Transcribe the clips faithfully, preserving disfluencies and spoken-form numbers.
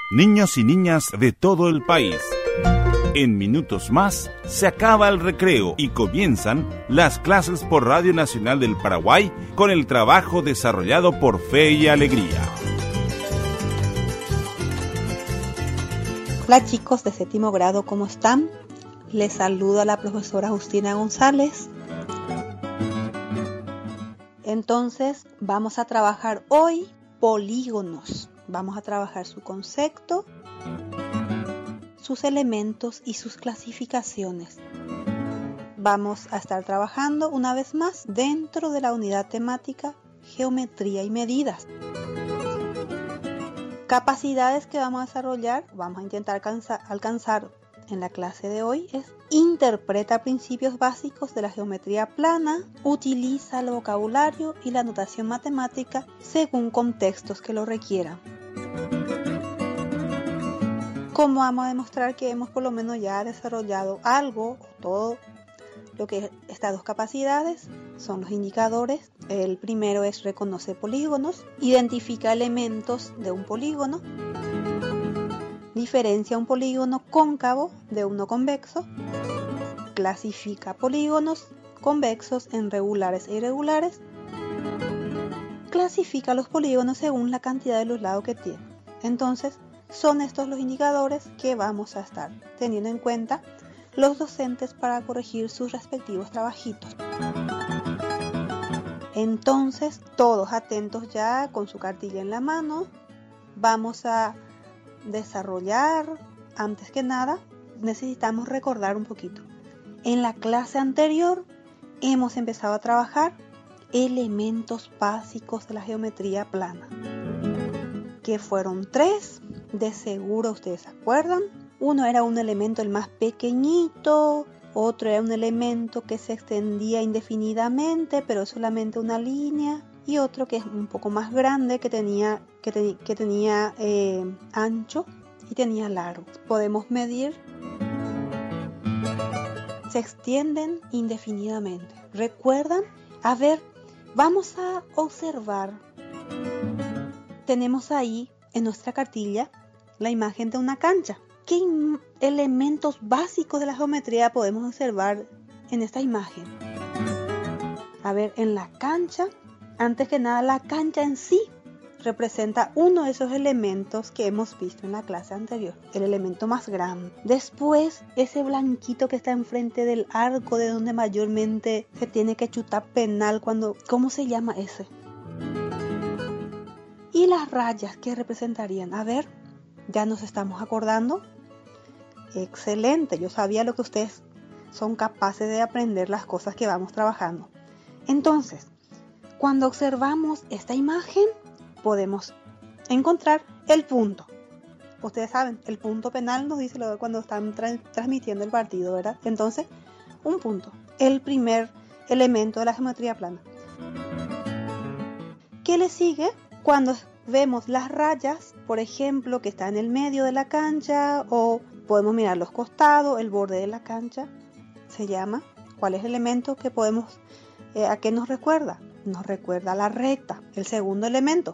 Niños y niñas de todo el país. En minutos más se acaba el recreo y comienzan las clases por Radio Nacional del Paraguay con el trabajo desarrollado por Fe y Alegría. Hola chicos de séptimo grado, ¿cómo están? Les saluda la profesora Justina González. Entonces vamos a trabajar hoy polígonos. Vamos a trabajar su concepto, sus elementos y sus clasificaciones. Vamos a estar trabajando una vez más dentro de la unidad temática Geometría y Medidas. Capacidades que vamos a desarrollar, vamos a intentar alcanzar, alcanzar en la clase de hoy es: interpreta principios básicos de la geometría plana, utiliza el vocabulario y la notación matemática según contextos que lo requieran. ¿Cómo vamos a demostrar que hemos por lo menos ya desarrollado algo o todo lo que es estas dos capacidades? Son los indicadores. El primero es reconoce polígonos, identifica elementos de un polígono, diferencia un polígono cóncavo de uno convexo, clasifica polígonos convexos en regulares e irregulares, clasifica los polígonos según la cantidad de los lados que tienen. Entonces, son estos los indicadores que vamos a estar teniendo en cuenta los docentes para corregir sus respectivos trabajitos. Entonces, todos atentos ya con su cartilla en la mano. Vamos a desarrollar, antes que nada, necesitamos recordar un poquito. En la clase anterior hemos empezado a trabajar elementos básicos de la geometría plana, que fueron tres, de seguro ustedes se acuerdan. Uno era un elemento el más pequeñito, otro era un elemento que se extendía indefinidamente, pero solamente una línea, y otro que es un poco más grande, que tenía, que te, que tenía eh, ancho y tenía largo. Podemos medir, se extienden indefinidamente. ¿Recuerdan? A ver, vamos a observar. Tenemos ahí en nuestra cartilla la imagen de una cancha. ¿Qué im- elementos básicos de la geometría podemos observar en esta imagen? A ver, en la cancha, antes que nada, la cancha en sí representa uno de esos elementos que hemos visto en la clase anterior, el elemento más grande. Después, ese blanquito que está enfrente del arco, de donde mayormente se tiene que chutar penal cuando, ¿cómo se llama ese? Y las rayas, ¿qué representarían? A ver, ya nos estamos acordando. Excelente, yo sabía lo que ustedes son capaces de aprender, las cosas que vamos trabajando. Entonces, cuando observamos esta imagen, podemos encontrar el punto. Ustedes saben, el punto penal nos dice lo de cuando están tra- transmitiendo el partido, ¿verdad? Entonces, un punto, el primer elemento de la geometría plana. ¿Qué le sigue? Cuando vemos las rayas, por ejemplo, que está en el medio de la cancha, o podemos mirar los costados, el borde de la cancha, se llama. ¿Cuál es el elemento que podemos, eh, a qué nos recuerda? Nos recuerda a la recta, el segundo elemento.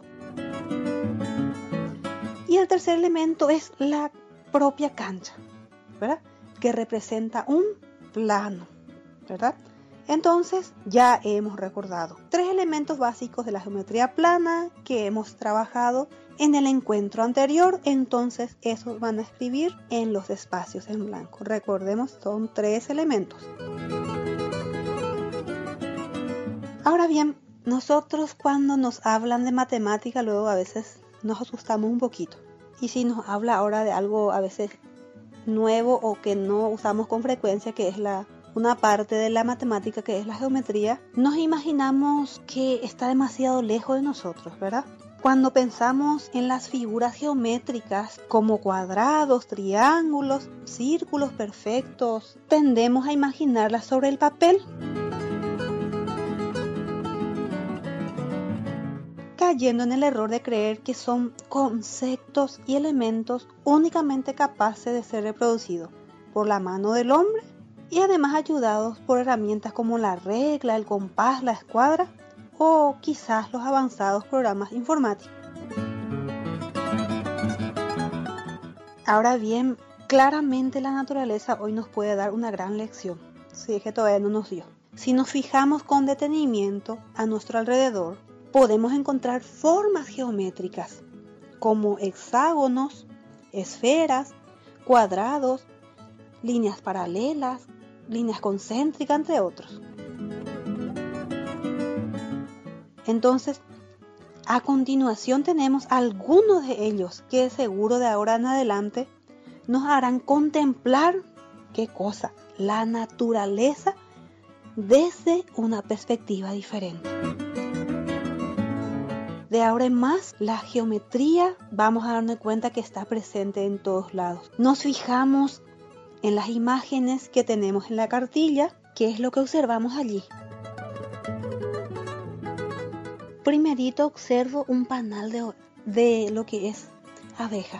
Y el tercer elemento es la propia cancha, ¿verdad? Que representa un plano, ¿verdad? Entonces, ya hemos recordado tres elementos básicos de la geometría plana que hemos trabajado en el encuentro anterior. Entonces, esos van a escribir en los espacios en blanco. Recordemos, son tres elementos. Ahora bien, nosotros cuando nos hablan de matemática, luego a veces nos asustamos un poquito. Y si nos habla ahora de algo a veces nuevo o que no usamos con frecuencia, que es la una parte de la matemática, que es la geometría, nos imaginamos que está demasiado lejos de nosotros, ¿verdad? Cuando pensamos en las figuras geométricas como cuadrados, triángulos, círculos perfectos, tendemos a imaginarlas sobre el papel, cayendo en el error de creer que son conceptos y elementos únicamente capaces de ser reproducidos por la mano del hombre, y además ayudados por herramientas como la regla, el compás, la escuadra o quizás los avanzados programas informáticos. Ahora bien, claramente la naturaleza hoy nos puede dar una gran lección, si es que todavía no nos dio. Si nos fijamos con detenimiento a nuestro alrededor, podemos encontrar formas geométricas como hexágonos, esferas, cuadrados, líneas paralelas, líneas concéntricas, entre otros. Entonces, a continuación tenemos algunos de ellos que seguro de ahora en adelante nos harán contemplar, ¿qué cosa? La naturaleza desde una perspectiva diferente. De ahora en más, la geometría vamos a darnos cuenta que está presente en todos lados. Nos fijamos en las imágenes que tenemos en la cartilla, ¿qué es lo que observamos allí? Primerito observo un panal de, de lo que es abeja.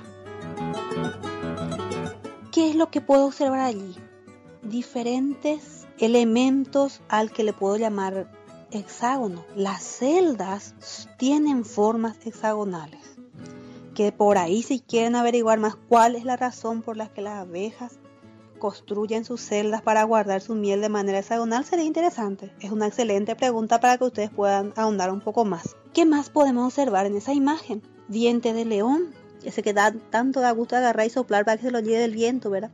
¿Qué es lo que puedo observar allí? Diferentes elementos al que le puedo llamar hexágono. Las celdas tienen formas hexagonales. Que por ahí, si quieren averiguar más cuál es la razón por la que las abejas construyen sus celdas para guardar su miel de manera hexagonal, sería interesante. Es una excelente pregunta para que ustedes puedan ahondar un poco más. ¿Qué más podemos observar en esa imagen? Diente de león, ese que da, tanto da gusto agarrar y soplar para que se lo lleve el viento, ¿verdad?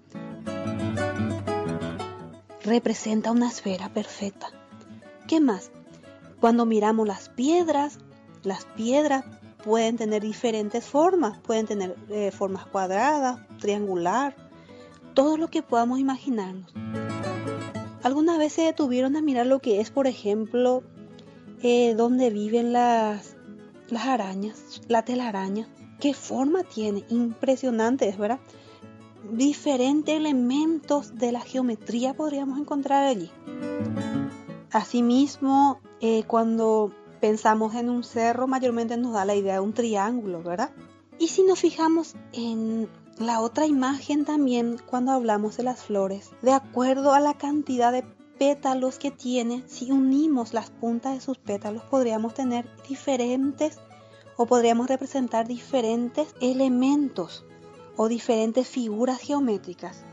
Representa una esfera perfecta. ¿Qué más? Cuando miramos las piedras, las piedras pueden tener diferentes formas. Pueden tener eh, formas cuadradas, triangular, todo lo que podamos imaginarnos. ¿Alguna vez se detuvieron a mirar lo que es, por ejemplo, eh, donde viven las, las arañas, la telaraña? ¿Qué forma tiene? Impresionante, es verdad. Diferentes elementos de la geometría podríamos encontrar allí. Asimismo, eh, cuando pensamos en un cerro, mayormente nos da la idea de un triángulo, ¿verdad? Y si nos fijamos en la otra imagen también, cuando hablamos de las flores, de acuerdo a la cantidad de pétalos que tiene, si unimos las puntas de sus pétalos, podríamos tener diferentes o podríamos representar diferentes elementos o diferentes figuras geométricas.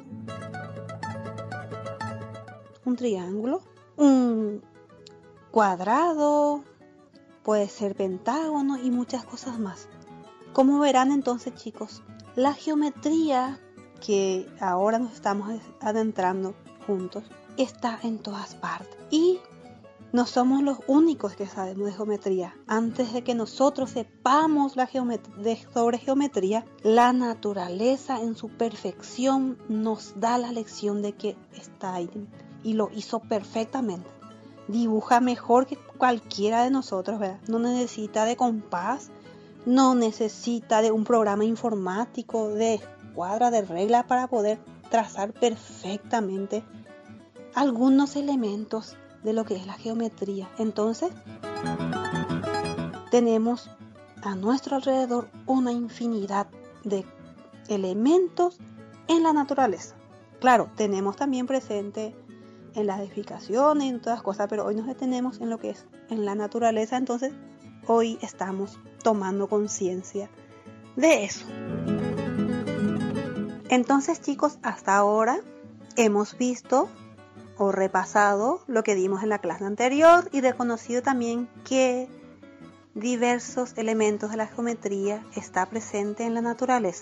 Un triángulo, un cuadrado, puede ser pentágono y muchas cosas más. Como verán entonces, chicos, la geometría que ahora nos estamos adentrando juntos está en todas partes y no somos los únicos que sabemos de geometría. Antes de que nosotros sepamos la geomet- de, sobre geometría, la naturaleza en su perfección nos da la lección de que está ahí y lo hizo perfectamente. Dibuja mejor que cualquiera de nosotros, ¿verdad? No necesita de compás, no necesita de un programa informático, de escuadra, de reglas para poder trazar perfectamente algunos elementos de lo que es la geometría. Entonces, tenemos a nuestro alrededor una infinidad de elementos en la naturaleza. Claro, tenemos también presente en las edificaciones y en todas las cosas, pero hoy nos detenemos en lo que es en la naturaleza. Entonces, hoy estamos tomando conciencia de eso. Entonces, chicos, hasta ahora hemos visto o repasado lo que dimos en la clase anterior y reconocido también que diversos elementos de la geometría está presente en la naturaleza.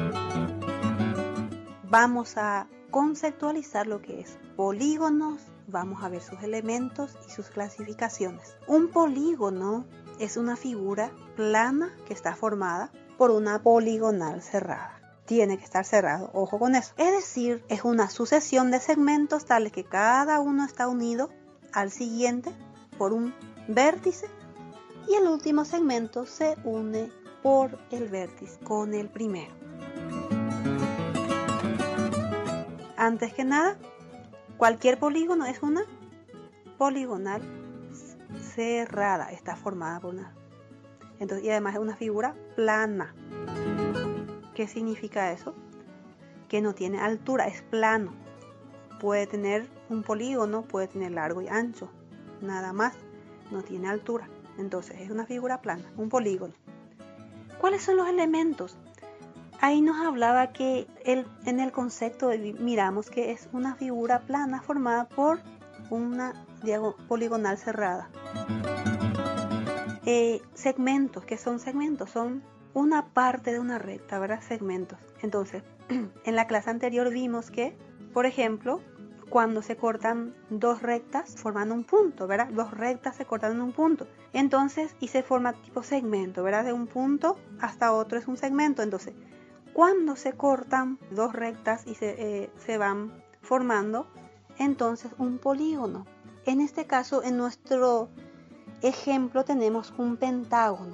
Vamos a conceptualizar lo que es polígonos, vamos a ver sus elementos y sus clasificaciones. Un polígono es una figura plana que está formada por una poligonal cerrada. Tiene que estar cerrado, ojo con eso. Es decir, es una sucesión de segmentos tales que cada uno está unido al siguiente por un vértice y el último segmento se une por el vértice con el primero. Antes que nada, cualquier polígono es una poligonal cerrada, está formada por una. Entonces, y además es una figura plana. ¿Qué significa eso? Que no tiene altura, es plano. Puede tener un polígono, puede tener largo y ancho, nada más, no tiene altura. Entonces es una figura plana, un polígono. ¿Cuáles son los elementos? ahí nos hablaba que el, en el concepto miramos que es una figura plana formada por una poligonal cerrada. Eh, segmentos, ¿qué son segmentos? Son una parte de una recta, ¿verdad? Segmentos. Entonces, en la clase anterior vimos que, por ejemplo, cuando se cortan dos rectas, forman un punto, ¿verdad? Dos rectas se cortan en un punto. Entonces, y se forma tipo segmento, ¿verdad? De un punto hasta otro es un segmento. Entonces, cuando se cortan dos rectas y se, eh, se van formando, entonces un polígono. En este caso, en nuestro ejemplo, tenemos un pentágono.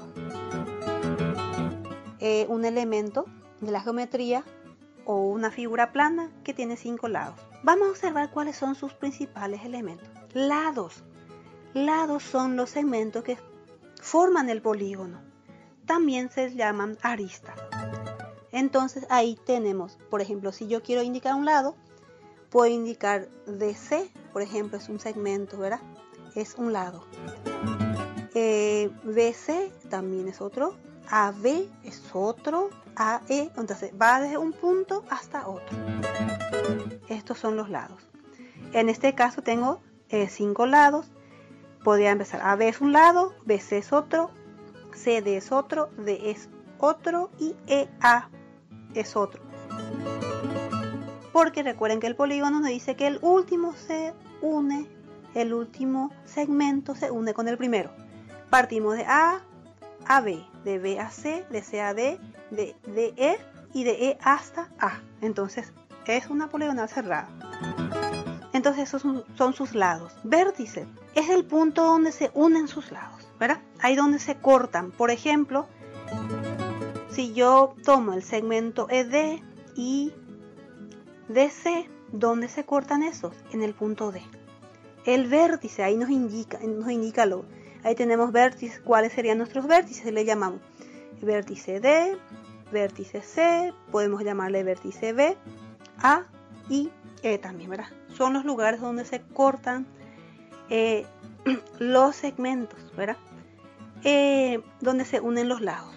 Eh, un elemento de la geometría o una figura plana que tiene cinco lados. Vamos a observar cuáles son sus principales elementos. Lados. Lados son los segmentos que forman el polígono. También se llaman aristas. Entonces ahí tenemos, por ejemplo, si yo quiero indicar un lado, puedo indicar D C, por ejemplo, es un segmento, ¿verdad? Es un lado. Eh, B C también es otro. A B es otro. A E, entonces va desde un punto hasta otro. Estos son los lados. En este caso tengo eh, cinco lados. Podría empezar. A B es un lado, B C es otro, C D es otro, D es otro y E A es otro. Porque recuerden que el polígono nos dice que el último se une, el último segmento se une con el primero. Partimos de A a B, de B a C, de C a D, de D a E y de E hasta A. Entonces es una poligonal cerrada. Entonces esos son, son sus lados. Vértice es el punto donde se unen sus lados, ¿verdad? Ahí donde se cortan. Por ejemplo, si yo tomo el segmento E D y D C, ¿dónde se cortan esos? En el punto D. El vértice ahí nos indica, nos indica lo. Ahí tenemos vértices. ¿Cuáles serían nuestros vértices? Le llamamos vértice D, vértice C, podemos llamarle vértice B, A y E también, ¿verdad? Son los lugares donde se cortan eh, los segmentos, ¿verdad? Eh, donde se unen los lados.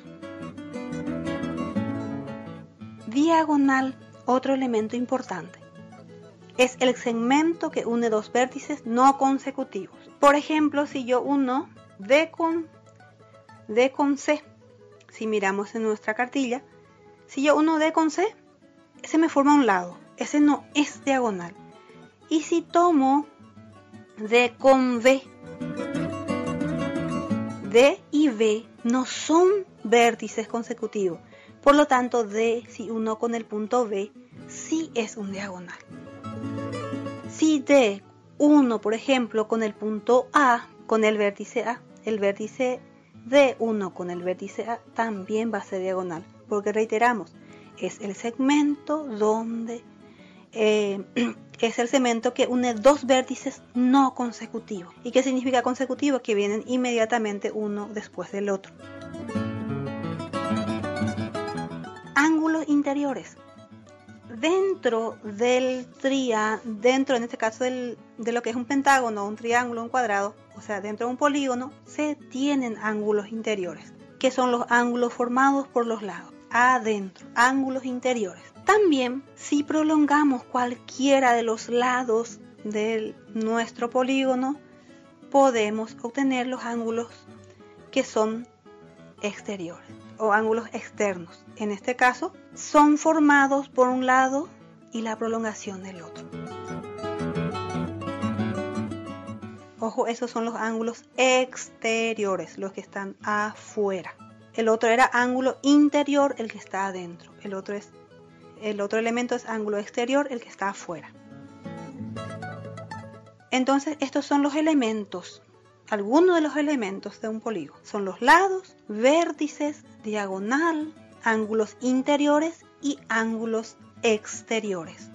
Diagonal, otro elemento importante. Es el segmento que une dos vértices no consecutivos. Por ejemplo, si yo uno D con, D con C, si miramos en nuestra cartilla, si yo uno D con C, ese me forma un lado, ese no es diagonal. Y si tomo D con B, D y B no son vértices consecutivos. Por lo tanto, D, si uno con el punto B, sí es un diagonal. Si D uno, por ejemplo, con el punto A, con el vértice A, el vértice D uno con el vértice A también va a ser diagonal. Porque reiteramos, es el segmento donde eh, es el segmento que une dos vértices no consecutivos. ¿Y qué significa consecutivo? Que vienen inmediatamente uno después del otro. Ángulos interiores. Dentro del triángulo, dentro en este caso del, de lo que es un pentágono, un triángulo, un cuadrado, o sea, dentro de un polígono, se tienen ángulos interiores, que son los ángulos formados por los lados. Adentro, ángulos interiores. También, si prolongamos cualquiera de los lados de nuestro polígono, podemos obtener los ángulos que son exteriores o ángulos externos. En este caso, son formados por un lado y la prolongación del otro. Ojo, esos son los ángulos exteriores, los que están afuera. El otro era ángulo interior, el que está adentro. El otro, es, el otro elemento es ángulo exterior, el que está afuera. Entonces, estos son los elementos. Algunos de los elementos de un polígono son los lados, vértices, diagonal, ángulos interiores y ángulos exteriores.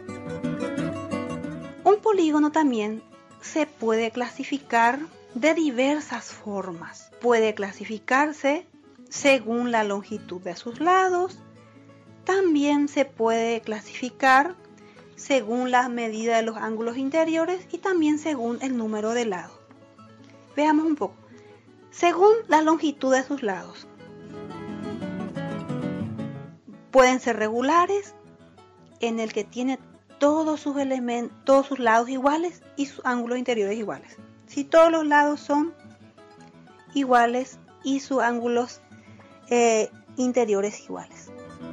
Un polígono también se puede clasificar de diversas formas. Puede clasificarse según la longitud de sus lados. También se puede clasificar según la medida de los ángulos interiores y también según el número de lados. Veamos un poco. Según la longitud de sus lados. Pueden ser regulares, en el que tiene todos sus elementos, todos sus lados iguales y sus ángulos interiores iguales. Si todos los lados son iguales y sus ángulos eh, interiores iguales.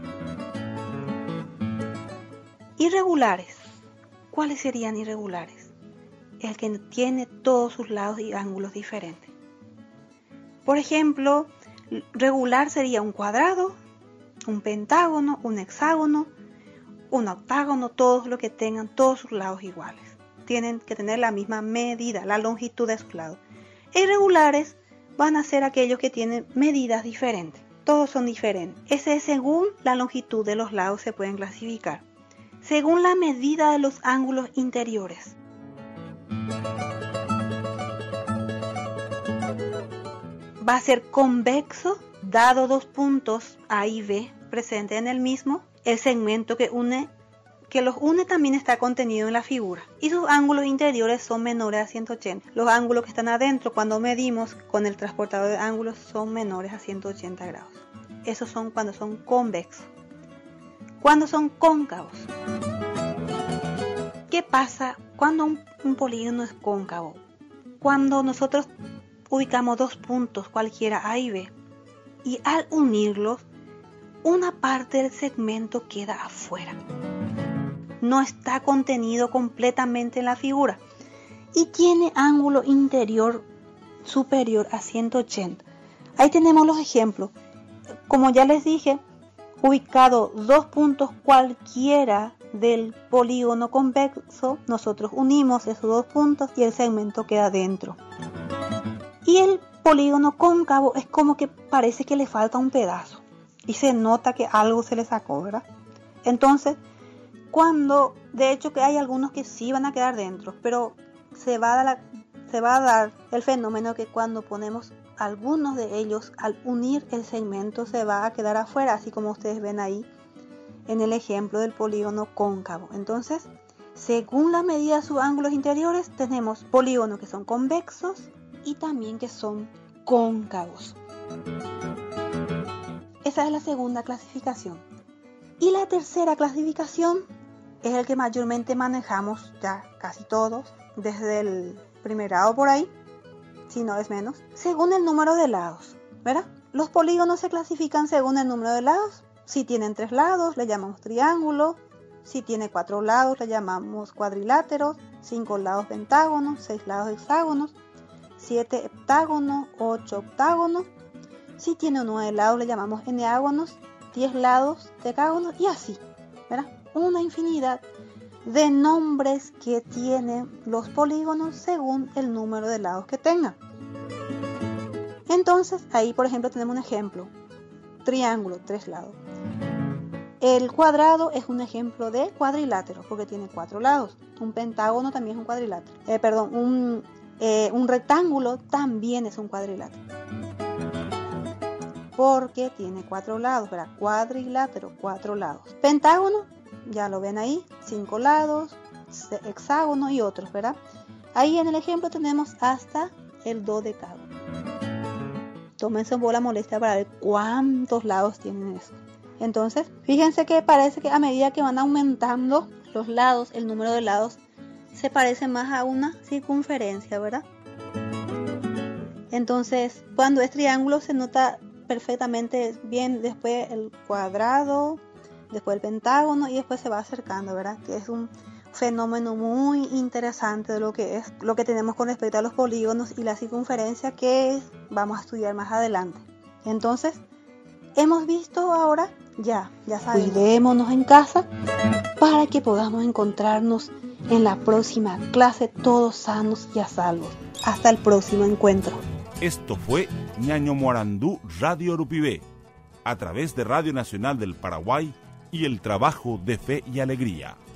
Irregulares. ¿Cuáles serían irregulares? El que tiene todos sus lados y ángulos diferentes. Por ejemplo, regular sería un cuadrado, un pentágono, un hexágono, un octágono, todos los que tengan todos sus lados iguales. Tienen que tener la misma medida, la longitud de sus lados. Irregulares van a ser aquellos que tienen medidas diferentes. Todos son diferentes. Ese es según la longitud de los lados se pueden clasificar. Según la medida de los ángulos interiores. Va a ser convexo, dado dos puntos A y B presentes en el mismo. El segmento que une, que los une también está contenido en la figura. Y sus ángulos interiores son menores a ciento ochenta. Los ángulos que están adentro cuando medimos con el transportador de ángulos son menores a ciento ochenta grados. Esos son cuando son convexos. Cuando son cóncavos. ¿Qué pasa cuando un, un polígono es cóncavo? Cuando nosotros ubicamos dos puntos cualquiera A y B y al unirlos, una parte del segmento queda afuera. No está contenido completamente en la figura y tiene ángulo interior superior a ciento ochenta. Ahí tenemos los ejemplos. Como ya les dije, ubicado dos puntos cualquiera del polígono convexo, nosotros unimos esos dos puntos y el segmento queda dentro. Y el polígono cóncavo es como que parece que le falta un pedazo y se nota que algo se le sacó, ¿verdad? Entonces, cuando, de hecho que hay algunos que sí van a quedar dentro, pero se va a dar, se va a dar el fenómeno que cuando ponemos algunos de ellos, al unir el segmento se va a quedar afuera, así como ustedes ven ahí en el ejemplo del polígono cóncavo. Entonces, según la medida de sus ángulos interiores, tenemos polígonos que son convexos y también que son cóncavos. Esa es la segunda clasificación. Y la tercera clasificación es el que mayormente manejamos ya casi todos, desde el primer grado por ahí, si no es menos, según el número de lados, ¿verdad? Los polígonos se clasifican según el número de lados. Si tienen tres lados, le llamamos triángulo. Si tiene cuatro lados, le llamamos cuadrilátero. Cinco lados, pentágonos. Seis lados, hexágonos. Siete heptágonos. Ocho octágonos. Si tiene nueve lados, le llamamos eneágonos. Diez lados, decágonos. Y así, ¿verdad? Una infinidad de nombres que tienen los polígonos según el número de lados que tengan. Entonces, ahí por ejemplo tenemos un ejemplo. Triángulo, tres lados. El cuadrado es un ejemplo de cuadrilátero porque tiene cuatro lados. Un pentágono también es un cuadrilátero. Eh, perdón, un, eh, un rectángulo también es un cuadrilátero. Porque tiene cuatro lados, ¿verdad? Cuadrilátero, cuatro lados. Pentágono, ya lo ven ahí, cinco lados, hexágono y otros, ¿verdad? Ahí en el ejemplo tenemos hasta el dodecágono. Tómense un poco la molestia para ver cuántos lados tienen eso. Entonces, fíjense que parece que a medida que van aumentando los lados, el número de lados se parece más a una circunferencia, ¿verdad? Entonces, cuando es triángulo se nota perfectamente bien después el cuadrado, después el pentágono y después se va acercando, ¿verdad? Que es un fenómeno muy interesante de lo que es lo que tenemos con respecto a los polígonos y la circunferencia que vamos a estudiar más adelante. Entonces, hemos visto ahora, ya, ya sabemos, cuidémonos en casa para que podamos encontrarnos en la próxima clase todos sanos y a salvo. Hasta el próximo encuentro. Esto fue Ñaño Morandú Radio Urupibé, a través de Radio Nacional del Paraguay y el trabajo de fe y alegría.